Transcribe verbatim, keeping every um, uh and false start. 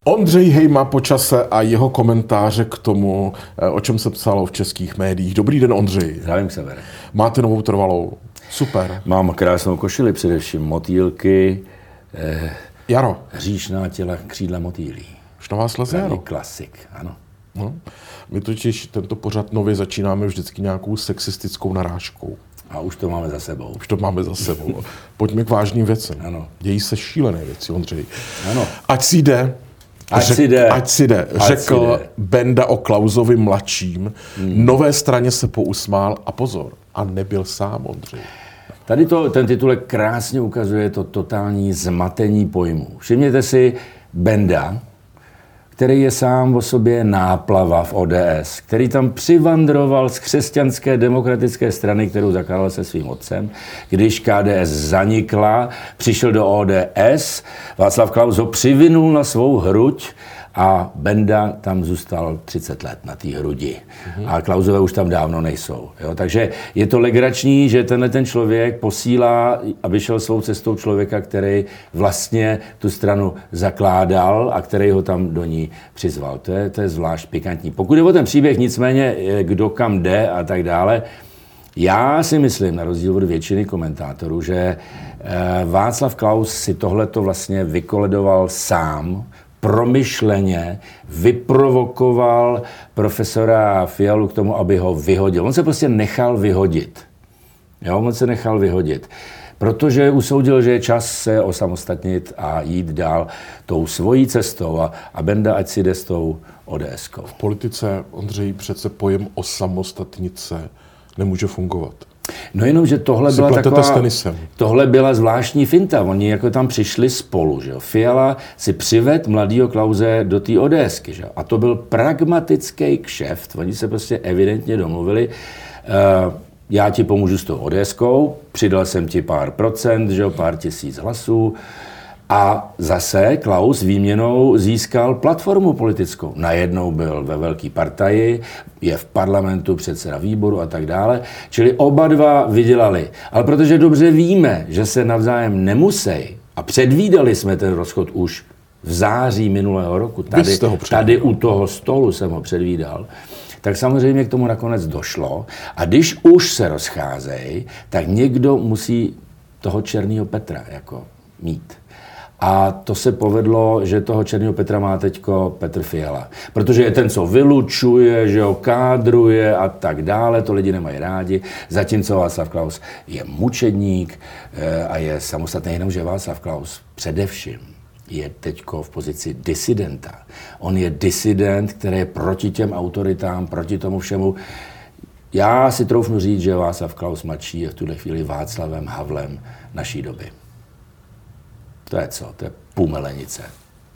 Ondřej Hejma po čase a jeho komentáře k tomu, o čem se psalo v českých médiích. Dobrý den, Ondřej. Zdravím, Severe. Máte novou trvalou. Super. Mám krásnou košili, především motýlky. Eh, Jaro. Hříšná těla, křídla motýlí. Už na vás leze jaro. Klasik, ano. No. My totiž tento pořad nově začínáme vždycky nějakou sexistickou narážkou. A už to máme za sebou. Už to máme za sebou. Pojďme k vážným věcem. Ano. Dějí se šílené věci, Ondřej. Ano. Ať si jde. Ať Řek, si jde. Ať si jde. Ať Řekl si jde. Benda o Klausovi mladším. Hmm. Nové straně se pousmál a pozor. A nebyl sám, Ondřej. Tady to, ten titulek krásně ukazuje to totální zmatení pojmů. Všimněte si Benda, který je sám o sobě náplava v O D S, který tam přivandroval z křesťanské demokratické strany, kterou zakládal se svým otcem. Když K D S zanikla, přišel do O D S, Václav Klaus ho přivinul na svou hruď a Benda tam zůstal třicet let na té hrudi. Mm-hmm. A Klausové už tam dávno nejsou. Jo? Takže je to legrační, že tenhle ten člověk posílá, aby šel svou cestou člověka, který vlastně tu stranu zakládal a který ho tam do ní přizval. To je, to je zvlášť pikantní. Pokud je o ten příběh, nicméně, kdo kam jde a tak dále, já si myslím, na rozdíl od většiny komentátorů, že Václav Klaus si tohleto vlastně vykoledoval sám, promyšleně vyprovokoval profesora Fialu k tomu, aby ho vyhodil. On se prostě nechal vyhodit. Jo, on se nechal vyhodit. Protože usoudil, že je čas se osamostatnit a jít dál tou svojí cestou a, a Benda ať si jde s tou ODSkou. V politice, Ondřej, přece pojem osamostatnit se nemůže fungovat. No jenom, že tohle byla taková, tohle byla zvláštní finta. Oni jako tam přišli spolu, že jo. Fiala si přived mladýho Klause do té ODSky, že jo. A to byl pragmatický kšeft. Oni se prostě evidentně domluvili. Uh, já ti pomůžu s tou ODSkou, přidal jsem ti pár procent, že jo, pár tisíc hlasů. A zase Klaus výměnou získal platformu politickou. Najednou byl ve velké partaji, je v parlamentu, předseda výboru a tak dále. Čili oba dva vydělali. Ale protože dobře víme, že se navzájem nemusí, a předvídali jsme ten rozchod už v září minulého roku, tady, tady u toho stolu jsem ho předvídal, tak samozřejmě k tomu nakonec došlo. A když už se rozcházejí, tak někdo musí toho černýho Petra jako mít. A to se povedlo, že toho černýho Petra má teďko Petr Fiala. Protože je ten, co vylučuje, že ho kádruje a tak dále, to lidi nemají rádi. Zatímco Václav Klaus je mučedník a je samostatný, jenomže Václav Klaus především je teďko v pozici disidenta. On je disident, který je proti těm autoritám, proti tomu všemu. Já si troufnu říct, že Václav Klaus mladší je v tuhle chvíli Václavem Havlem naší doby. To je co? To je pumelenice.